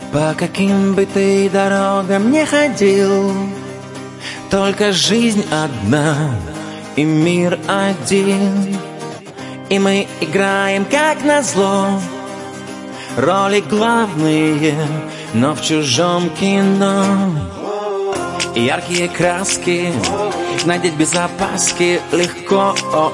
По каким бы ты дорогам не ходил, только жизнь одна и мир один. И мы играем, как назло, роли главные, но в чужом кино. Яркие краски надеть без опаски легко.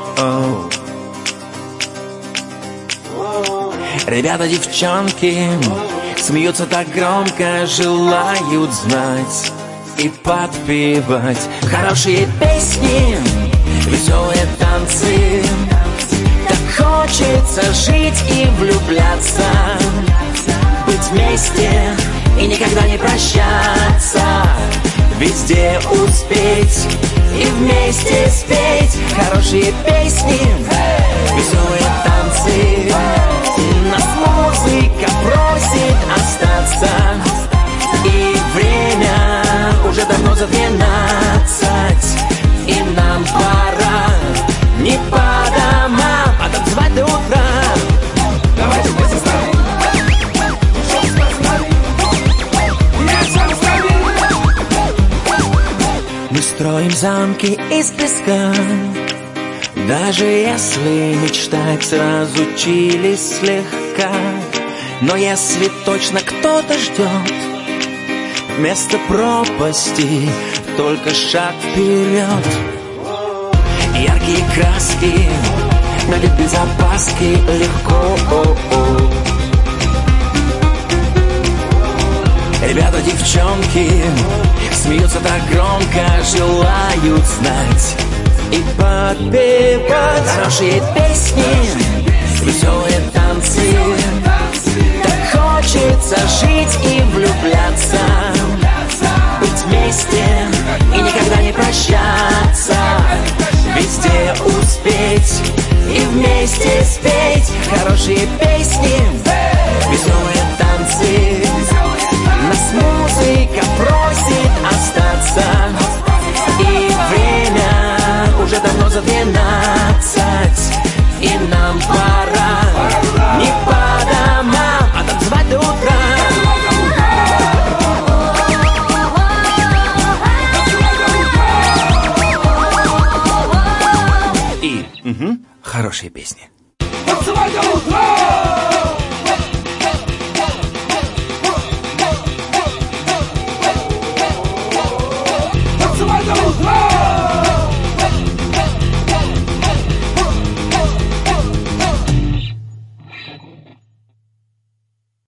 Ребята, девчонки смеются так громко, желают знать и подпевать хорошие песни, веселые танцы. Так хочется жить и влюбляться, быть вместе и никогда не прощаться, везде успеть и вместе спеть хорошие песни, веселые танцы. Нас музыка просит остаться, и время уже давно за 12, и нам пора не по домам, а танцевать до утра. Давайте вместе с нами. Мы строим замки из песка, даже если мечтать разучились слегка. Но если точно кто-то ждет вместо пропасти только шаг вперед. Яркие краски налить без опаски легко. Ребята, девчонки смеются так громко, желают знать и подпевать хорошие песни, веселые танцы. Так хочется жить и влюбляться, быть вместе и никогда не прощаться, везде успеть и вместе спеть хорошие песни, веселые танцы. Нас музыка просит остаться, и время уже давно за 12, и нам пора не по домам, а танцевать до утра. И хорошие песни. Танцевать до утра!